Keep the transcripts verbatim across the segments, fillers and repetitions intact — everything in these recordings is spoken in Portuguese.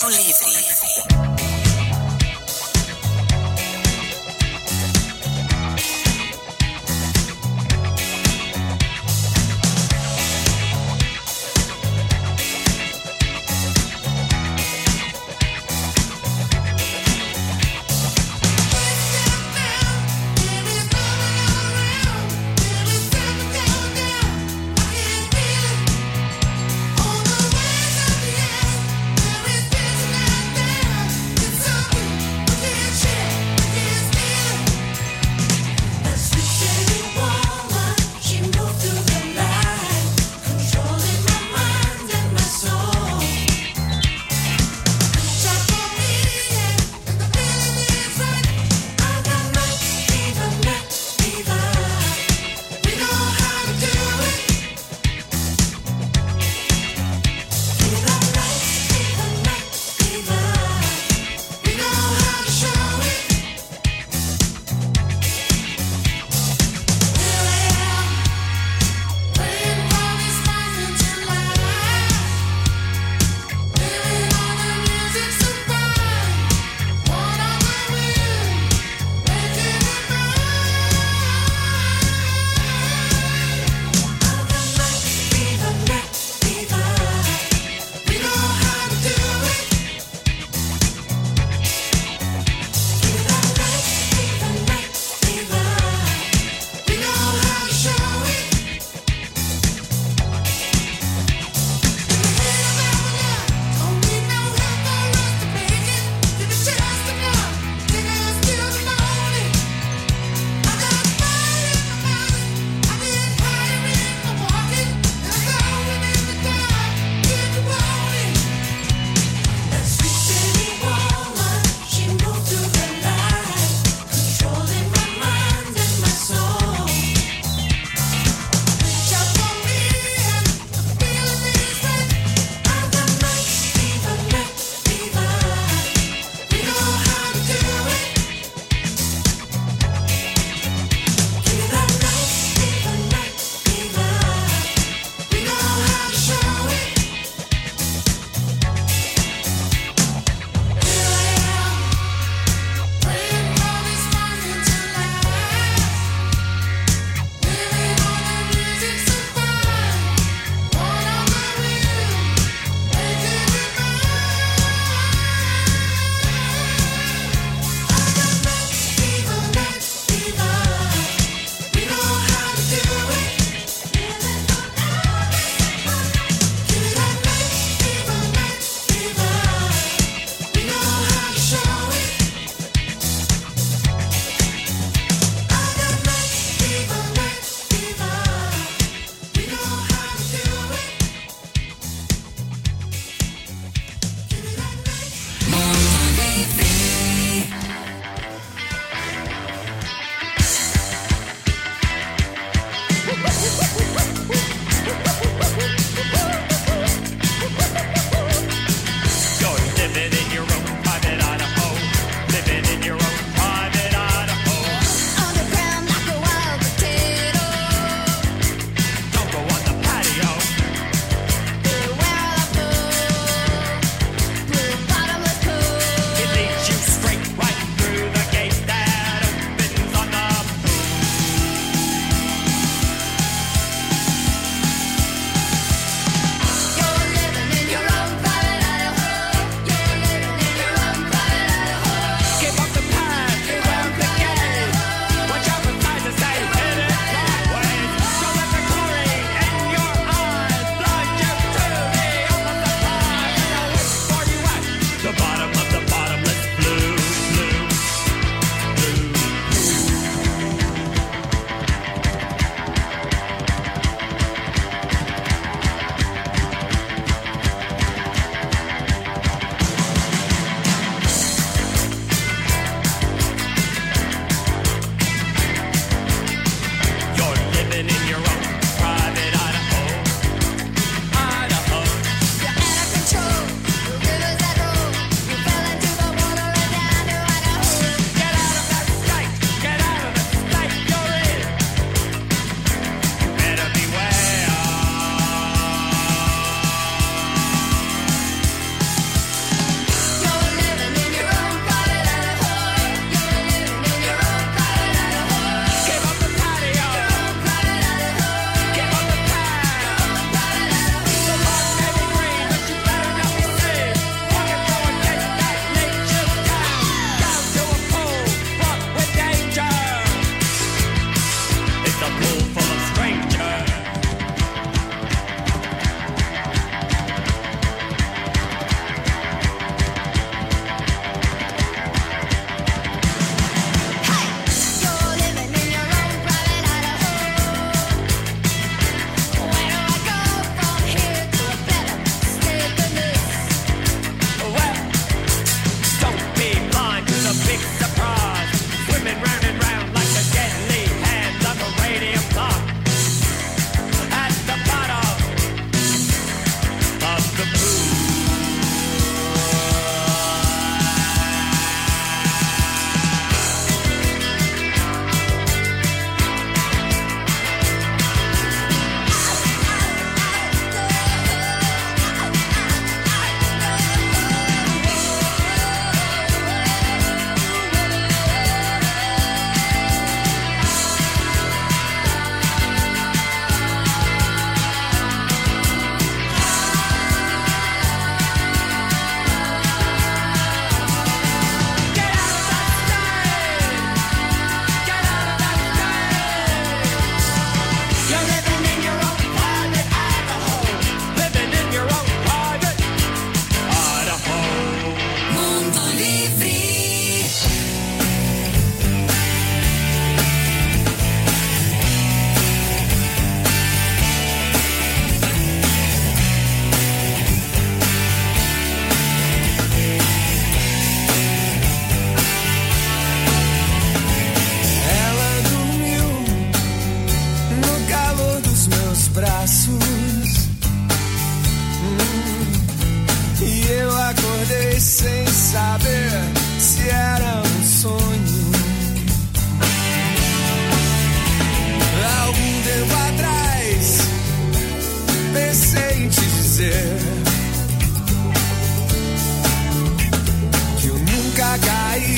Tempo Livre. On the waves of the air, there is vision out there.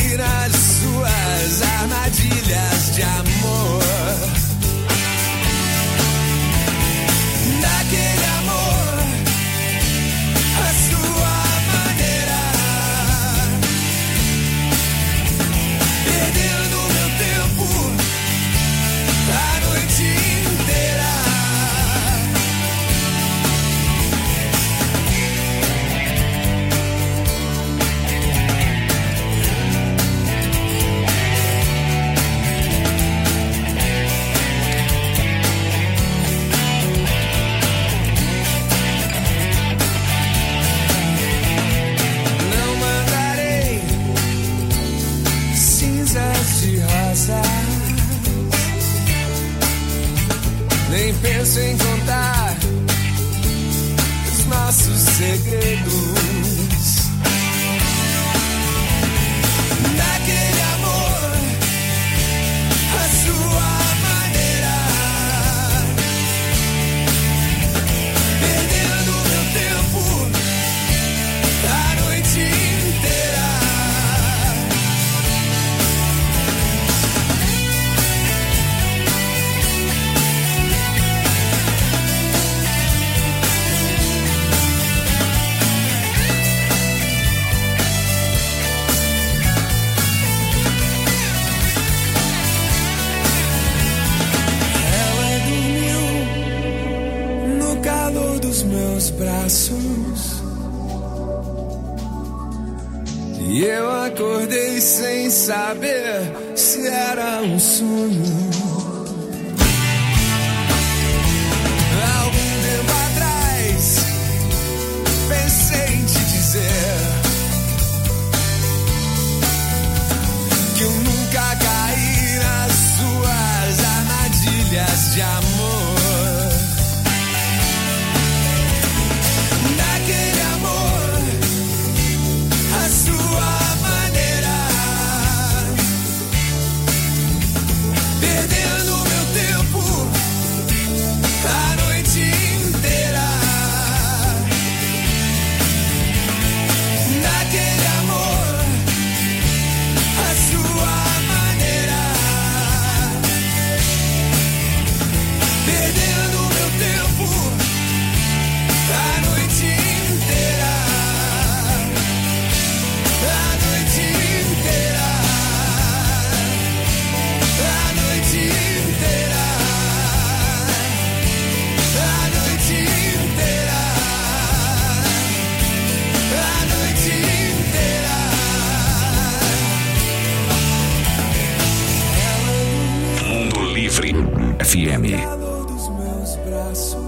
cair nas suas armadilhas de amor. Daquele amor, a sua maneira, perdendo meu tempo a noite inteira. Não mandarei cinzas de rosa, nem penso em contar os nossos segredos. Daquele amor, a sua maneira, perdendo meu tempo a noite inteira. Ela dormiu no calor dos meus braços e eu acordei sem saber se era um sonho. Algum tempo atrás pensei em te dizer que eu nunca caí nas suas armadilhas de amor. Daquele amor, a sua maneira, perdendo meu tempo a noite inteira. Daquele amor, a sua maneira, perdendo meu tempo a noite inteira. A noite inteira. A noite inteira. A noite inteira. A noite inteira. Mundo Livre F M. Calor dos meus braços.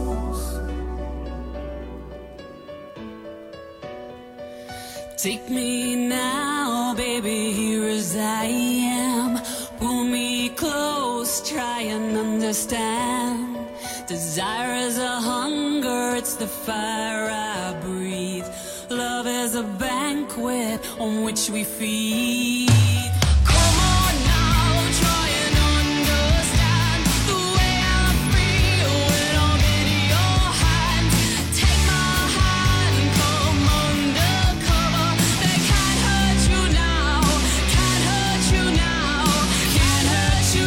Take me now, baby, here as I am. Pull me close, try and understand. Desire is a hunger, it's the fire I breathe. Love is a banquet on which we feed. Come on now, try and understand the way I feel when I'm in your hands. Take my hand, come undercover. They can't hurt you now, can't hurt you now, can't hurt you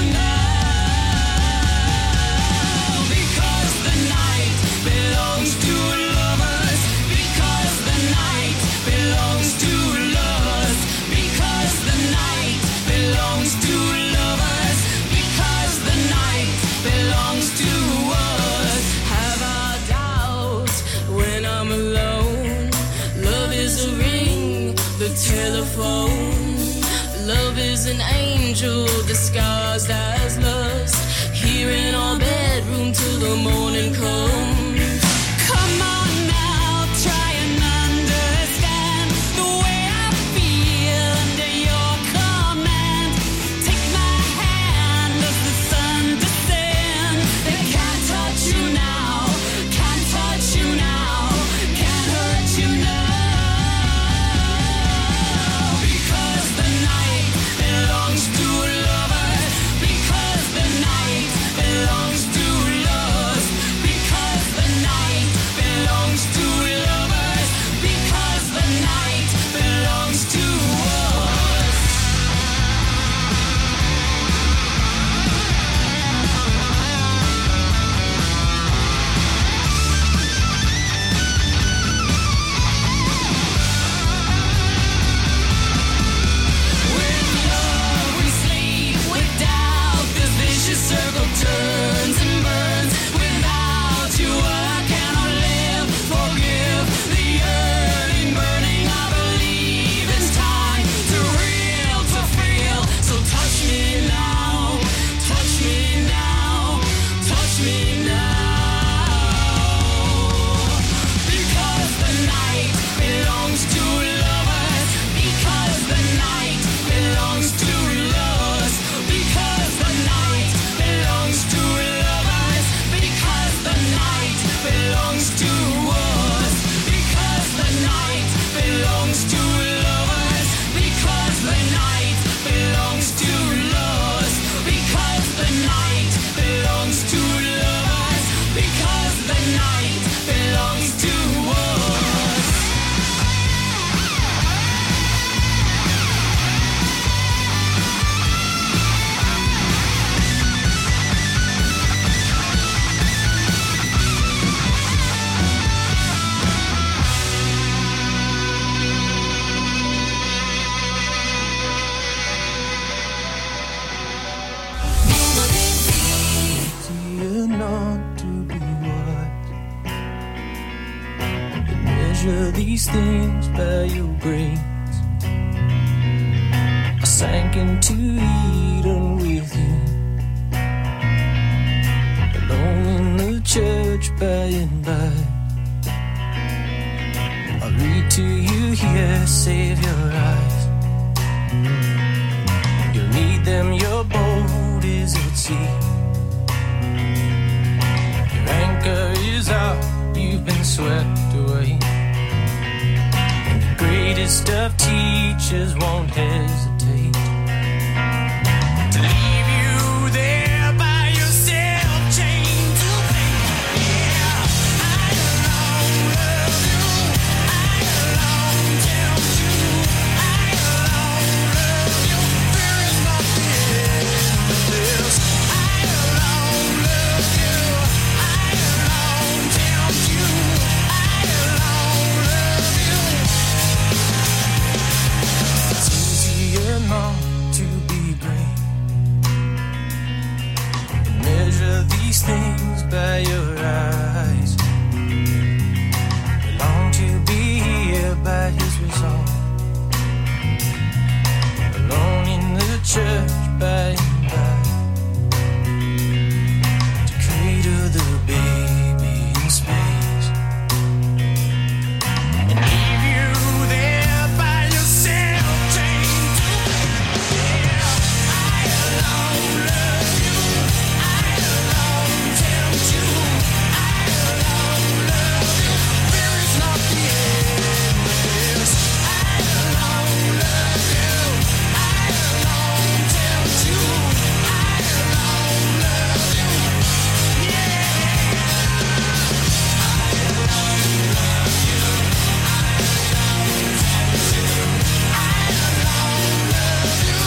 now. Because the night belongs to lovers. Because the night belongs to lovers. Because the night belongs to lovers. Because the night belongs to us. Have our doubts when I'm alone. Love is a ring, the telephone. Love is an angel disguised as lust. Here in our bedroom till the morning comes. Come on now, try and understand the way I feel under your command. Take my hand as the sun descends. They can't touch you now, can't touch you now, can't hurt you now. Because the night belongs to lovers. Because the night belongs to lovers. Because these things by your grace. I sank into Eden with you, alone in the church by and by. I read to you here, save your eyes. You'll need them, your boat is at sea. Your anchor is out, you've been swept away. And the greatest of teachers won't hesitate to leave you there by yourself, chained to faith. Yeah, I alone love you, I alone tempt you, I alone love you. There is nothing in this. I alone love you, I alone tempt you, I alone love you. It's easier not to be great. Measure these things by your eyes. We long to be here by his resolve, alone in the church by and by, to cradle the baby in space and leave you there by yourself, chained to faith. Yeah, I alone love you, I alone tempt you, I alone love you. There is not the end of this. I alone love you, I alone tempt you, I alone love you. Yeah, I alone love you, I alone tempt you, I alone love you.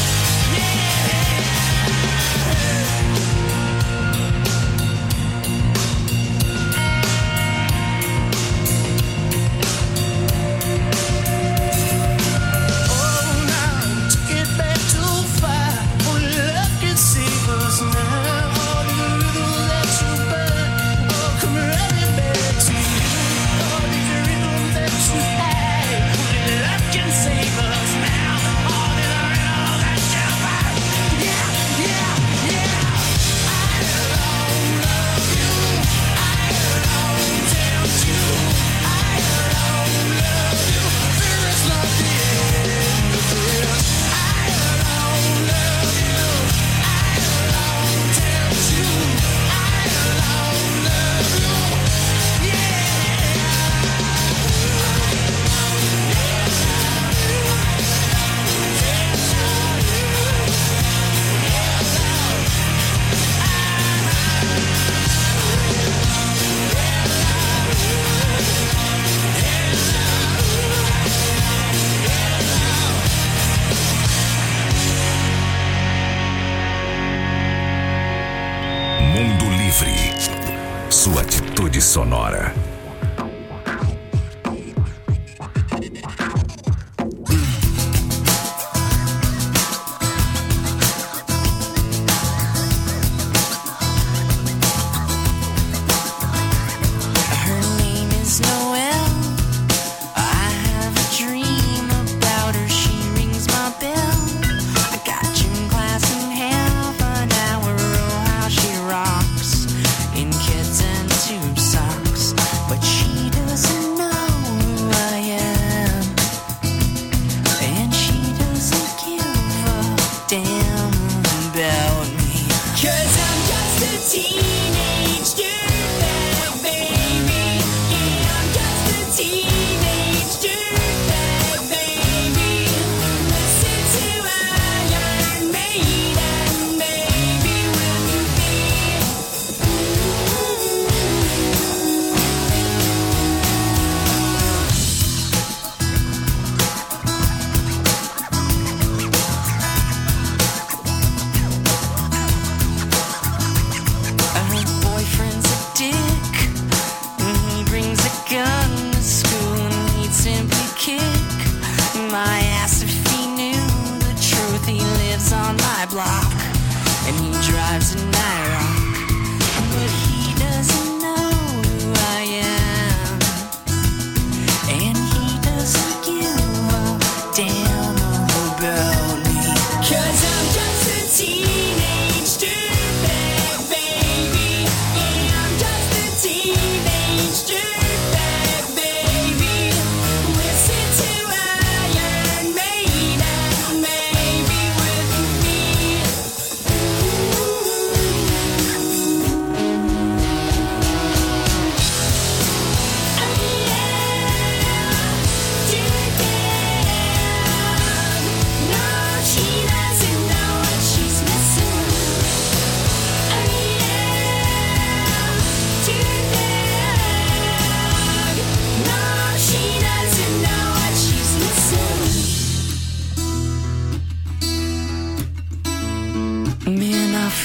Oh, now you took it back too far. Only love can save us now. All the rhythm that you burn, oh, come running back to you. All the rhythm that you had, only love can save us now. All the rhythm that you burn, yeah, yeah, yeah. I alone love you, I alone tempt you, I alone love you. There is not the end of this. I alone love you, I alone tempt you, I alone love you. Mundo Livre. Sua atitude sonora. Her name is Noelle. I have a dream about her. She rings my bell. I got gym class in half an hour. Oh, how she rocks in kids and tube socks.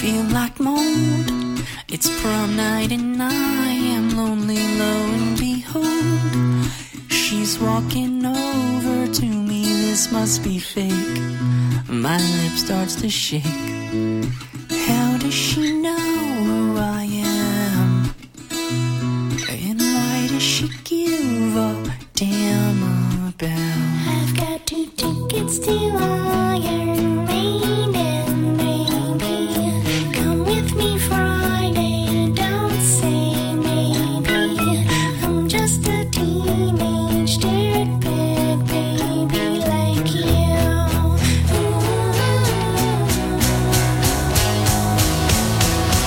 feel like mold. It's prom night and I am lonely, lo and behold. She's walking over to me, this must be fake. My lip starts to shake. How does she know who I am? And why does she give a damn about? I've got two tickets to Iron Maiden, baby. Come with me Friday, don't say maybe. I'm just a teenage dirtbag baby like you. Ooh.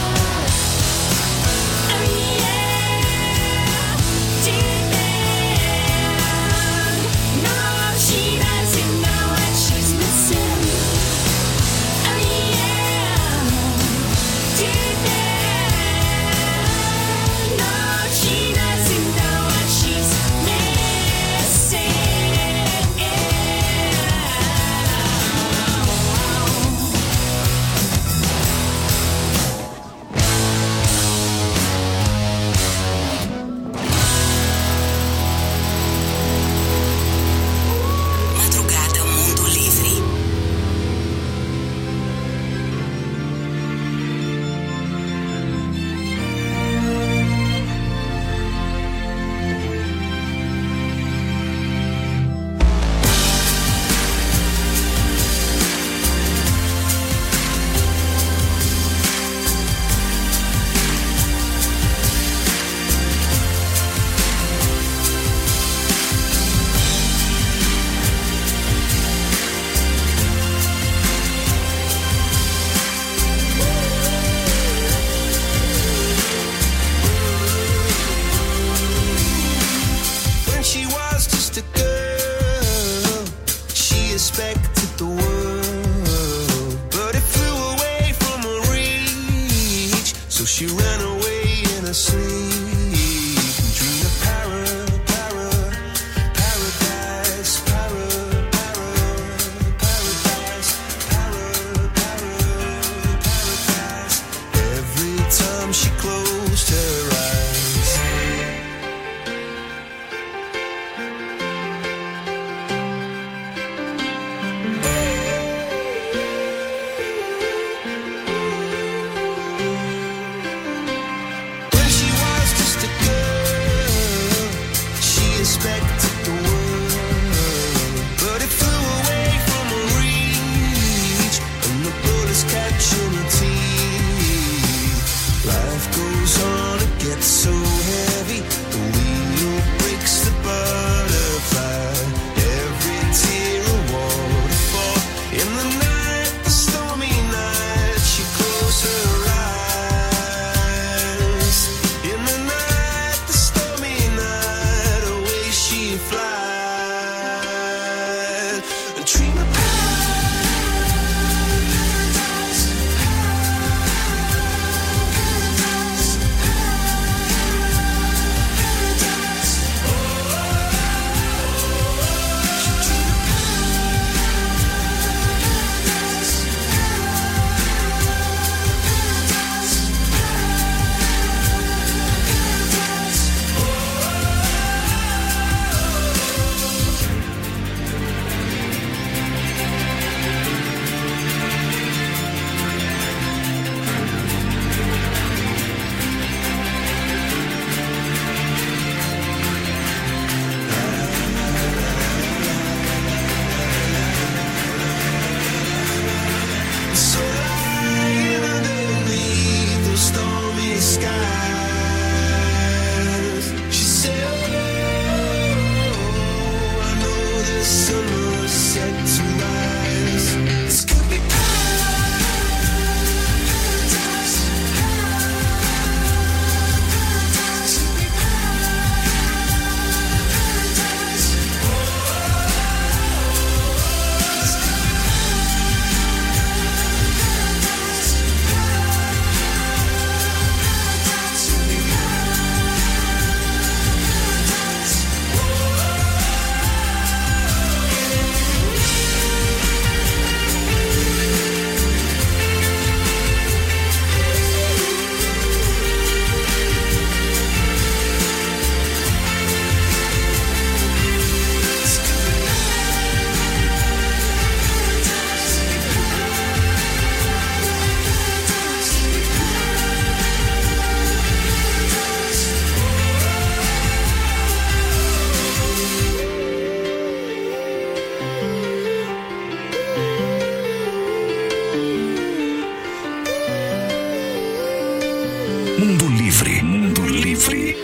Mundo Livre. Mundo Livre.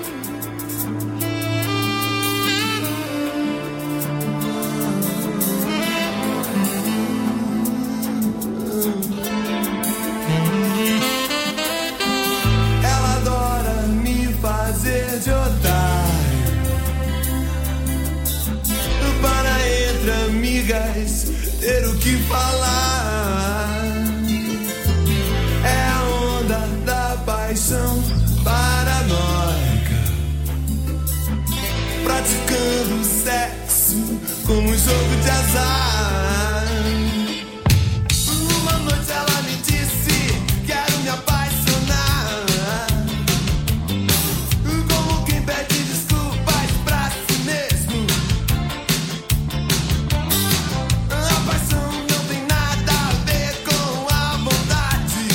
Ela adora me fazer de otário, para entre amigas ter o que falar. É a onda da paixão paranoica, praticando sexo como um jogo de azar. Uma noite ela me disse: quero me apaixonar, como quem pede desculpas pra si mesmo. A paixão não tem nada a ver com a vontade.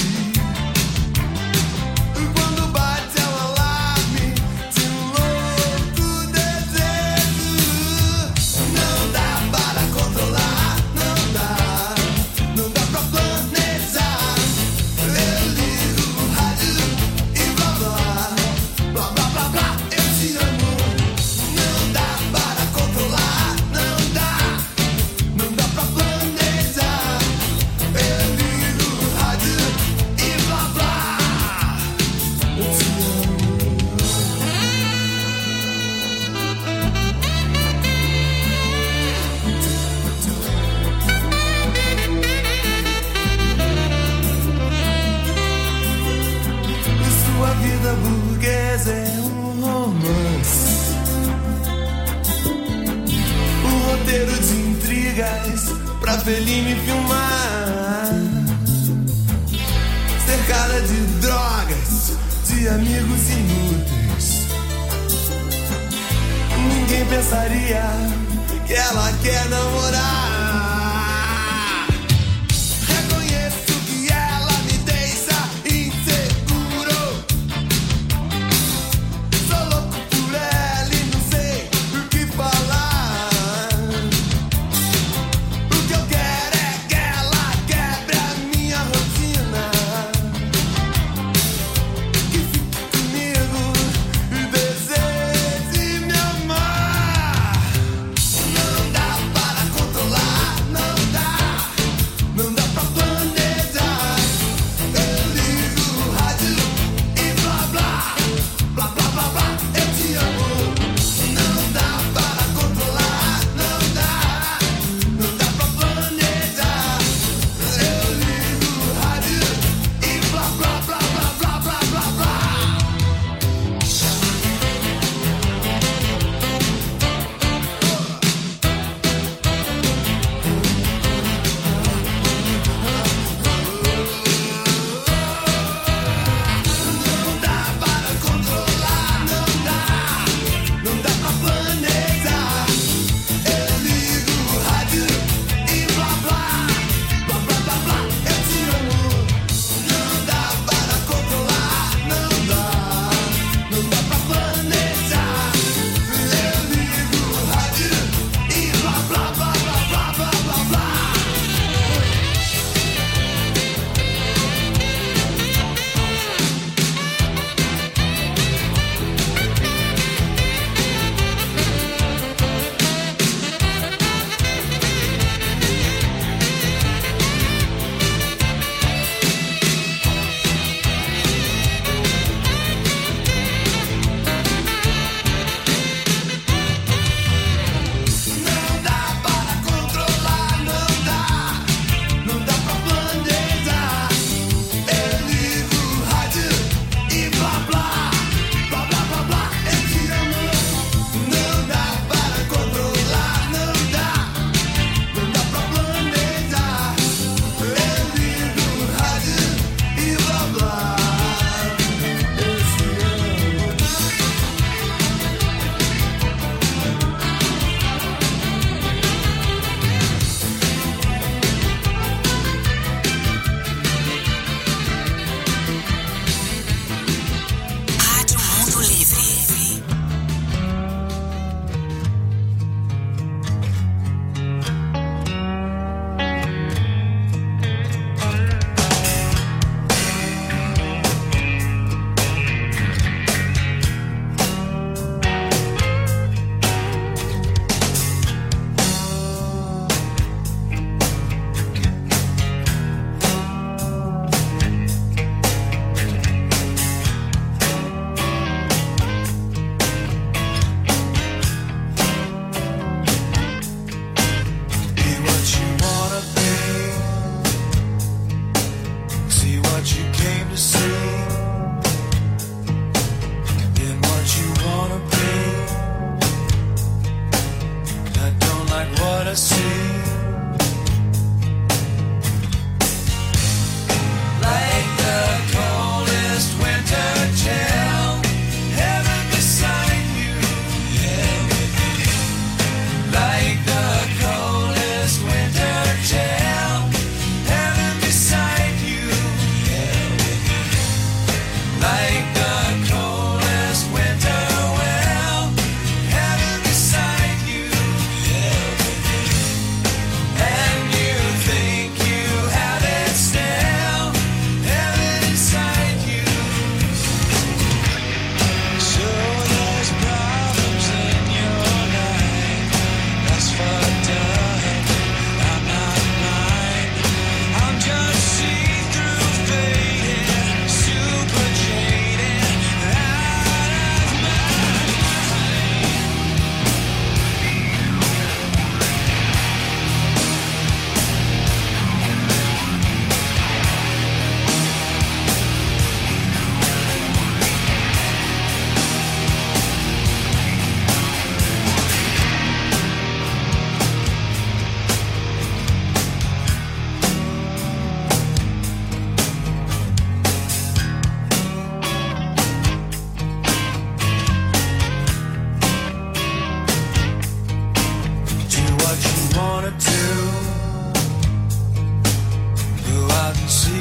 Quando bate é um alarme de um louco desejo. Não dá para controlar, não dá, não dá pra planejar. Eu ligo o rádio e blá blá, blá blá blá blá, eu te amo. Não dá para controlar, não dá, não dá pra planejar. Eu ligo o rádio e blá blá, eu te amo. Sua vida burguesa é um romance, um roteiro de intrigas pra Fellini filmar, cercada de drogas, de amigos inúteis. Ninguém pensaria que ela quer namorar. Reconheço que ela me deixa inseguro. Sou louco por ela e não sei o que falar. O que eu quero é que ela quebre a minha rotina, que fique comigo e deseje me amar. Não dá para controlar,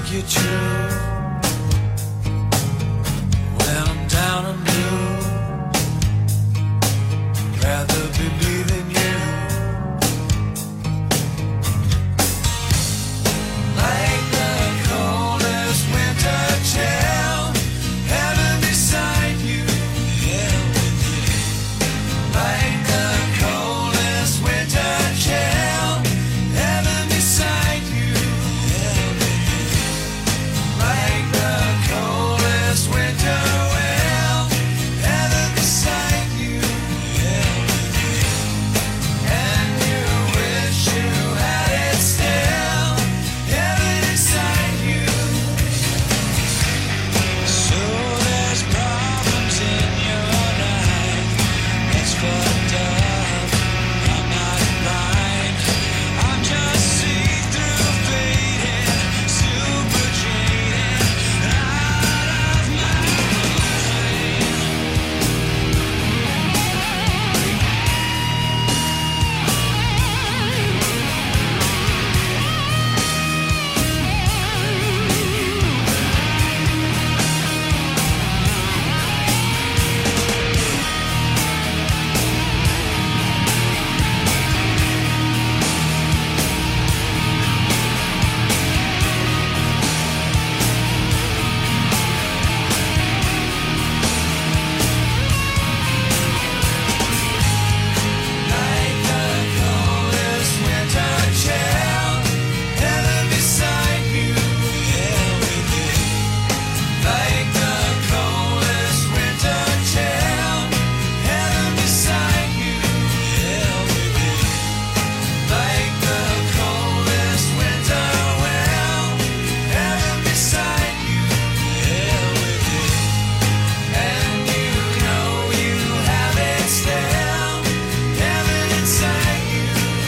you true when I'm down and blue. Rather believe in you. Like the coldest winter chill, heaven beside you, hell with you. Like the coldest winter chill, heaven beside you, hell with you. Like the coldest winter wind, heaven beside you, hell with you. And you wish you had it still, heaven inside you. So there's problems in your life, that's fucked up. I'm not blind, I'm just see-through faded, super jaded, out of my Like the coldest winter chill, heaven beside you, hell with you. Like the coldest winter chill, heaven beside you, hell with you. Like the coldest winter wind, heaven beside you, hell with you. And you know you have it still, heaven inside you.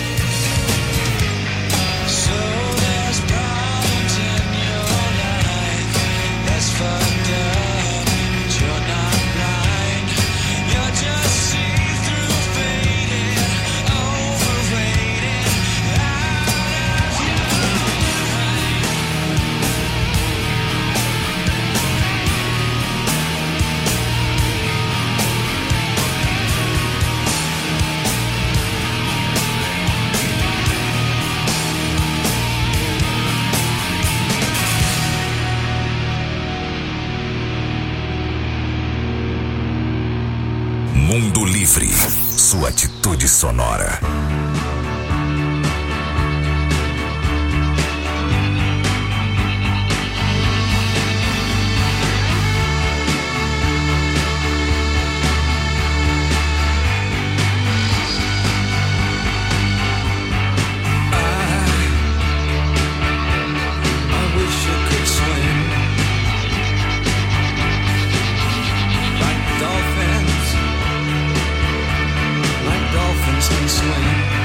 So there's problems in your life, that's fucked up, but you're not blind. You're just see-through faded, overrated, out of your Mundo Livre, sua atitude sonora. I wish you could swim like dolphins, like dolphins can swim.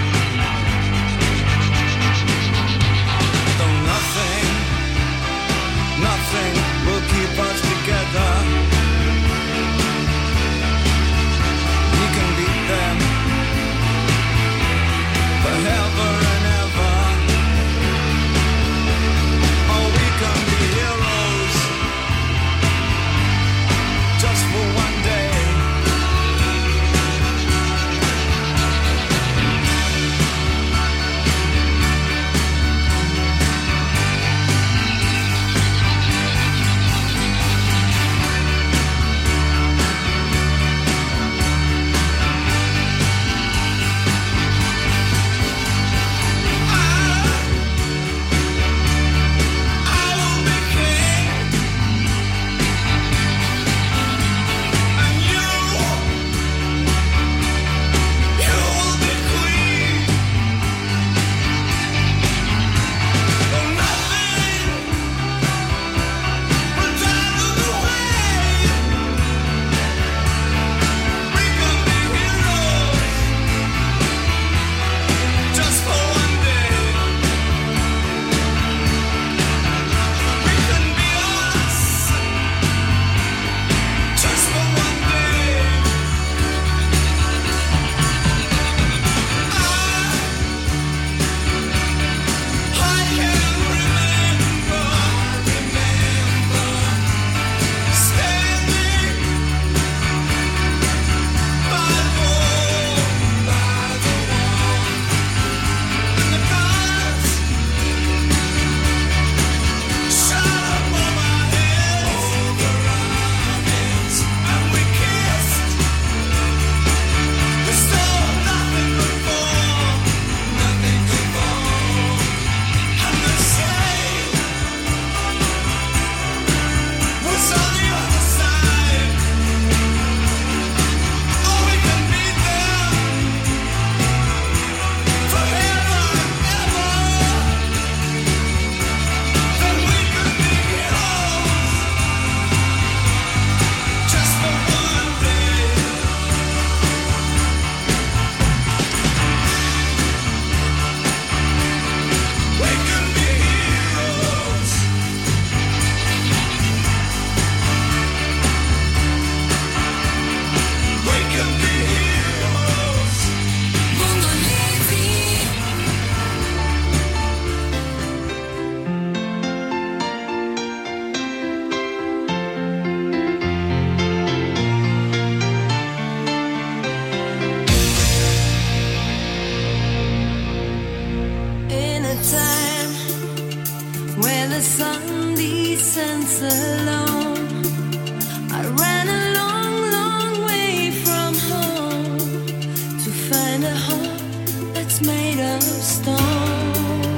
where the sun descends alone. I ran a long, long way from home to find a heart that's made of stone.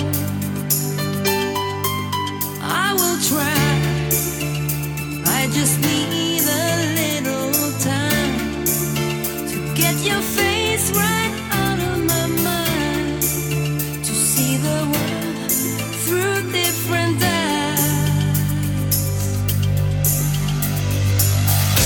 I will try, I just need a little time to get your face right out of my mind, to see the world through different eyes.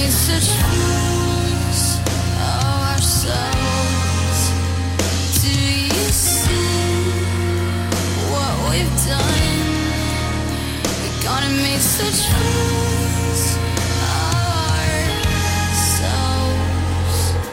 such fools of ourselves. Do you see what we've done? We're gonna make such fools of ourselves.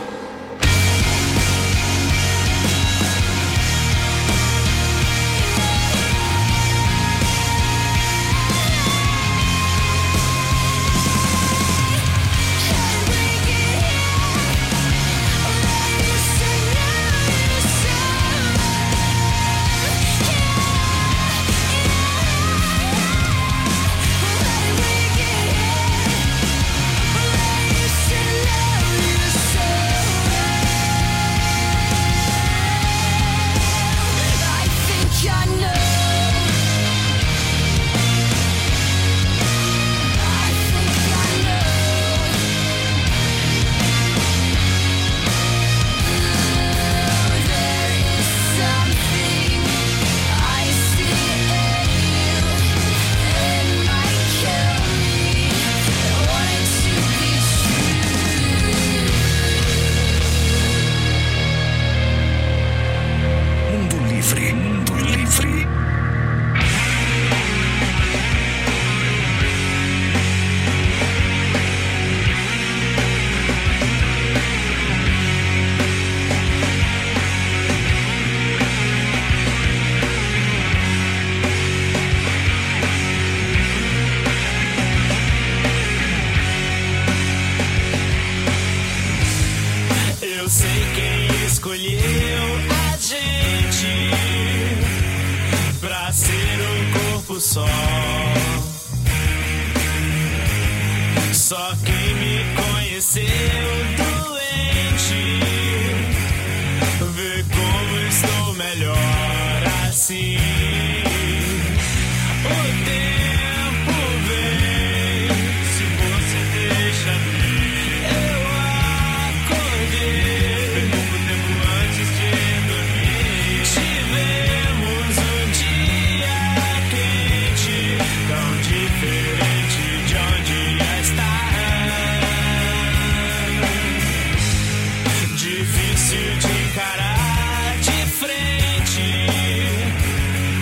Mundo Livre, Mundo Livre. Eu sei quem escolheu a gente pra ser um corpo só. Só quem me conheceu doente vê como estou melhor assim. O tempo vem, se você deixa vir. Eu acordei pouco tempo antes de dormir. Tivemos um dia quente, tão diferente de onde ia estar. Difícil de encarar de frente.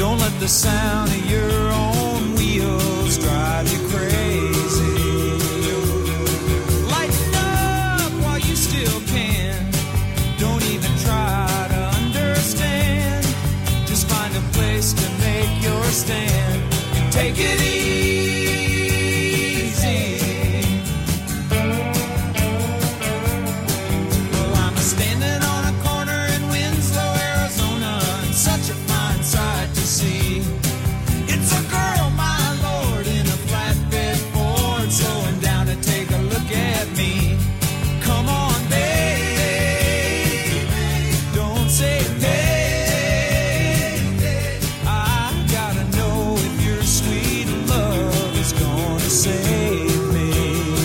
Don't let the sound of your own wheels drive you crazy. Lighten up while you still can. Don't even try to understand. Just find a place to make your stand and take it easy. Well, I'm standing on a corner in Winslow, Arizona, and such a fine sight to see. It's a girl, my lord, in a flatbed Ford, slowing down to take a look at me. Come on, baby, don't say baby. I gotta know if your sweet love is gonna save me.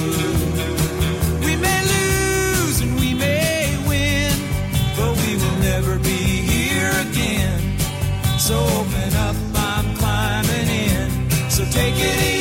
We may lose and we may win, but we will never be here again. So open up, I'm climbing in. So take it easy.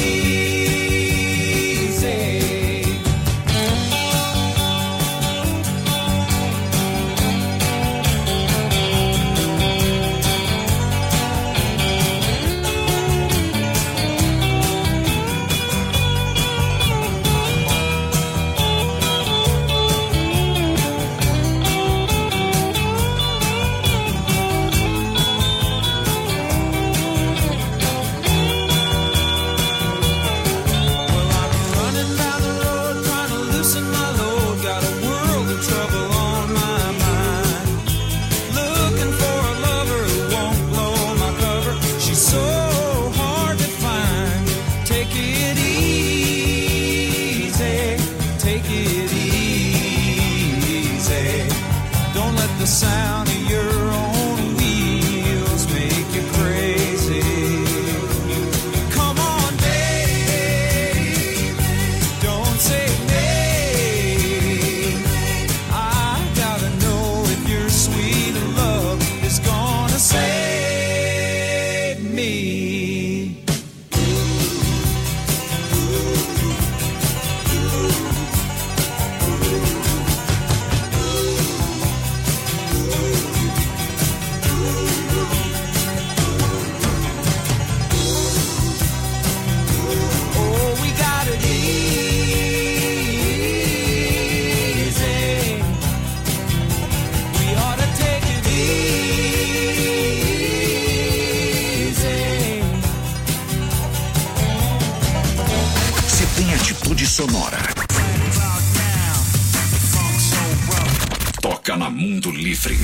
Well, I'm running down the road trying to loosen my load. Got a world of trouble on my mind. Looking for a lover who won't blow my cover. She's so hard to find. Take it easy. Take it easy. Don't let the sound of your own wheels make you crazy. Come on, baby, don't say maybe. I gotta know if your sweet love is gonna save me. Oh, we got it easy. We ought to take it easy. Você tem atitude sonora. Toca na Mundo Livre.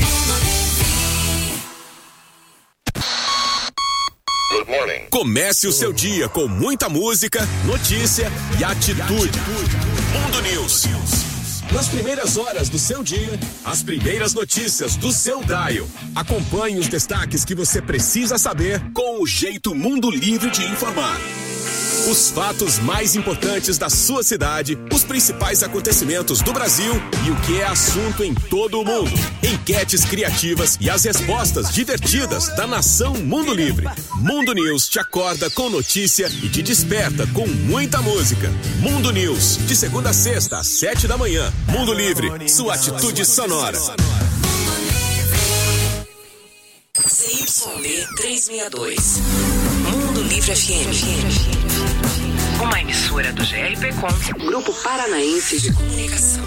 Comece o seu dia com muita música, notícia e atitude. Mundo News. Nas primeiras horas do seu dia, as primeiras notícias do seu dial. Acompanhe os destaques que você precisa saber com o jeito Mundo Livre de informar. Os fatos mais importantes da sua cidade, os principais acontecimentos do Brasil e o que é assunto em todo o mundo. Enquetes criativas e as respostas divertidas da nação Mundo Livre. Mundo News te acorda com notícia e te desperta com muita música. Mundo News, de segunda a sexta, às sete da manhã. Mundo Livre, sua atitude sonora. C Y D trezentos e sessenta e dois. Mundo Livre F M. Uma emissora do G R P Com, Grupo Paranaense de Comunicação.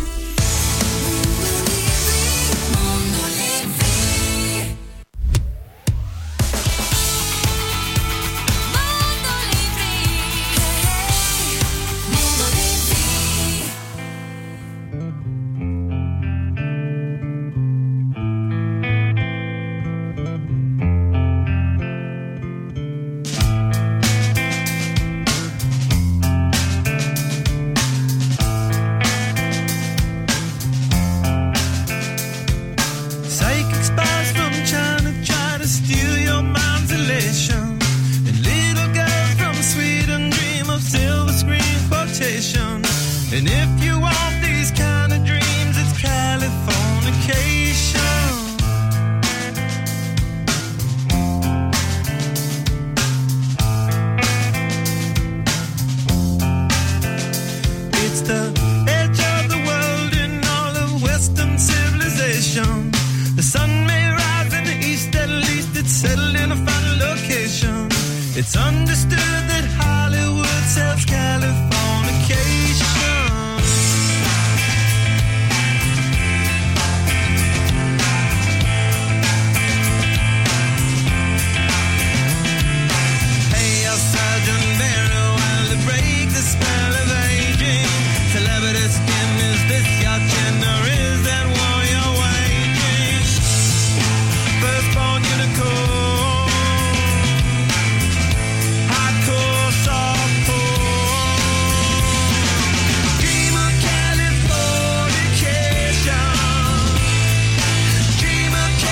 Psychic spies from China try to steal your mind's elation. And little girls from Sweden dream of silver screen quotation. And if you want these kind of dreams, it's Californication. It's the edge of the world in all of Western civilization. The sun may rise in the east, at least it's settled in a final It's understood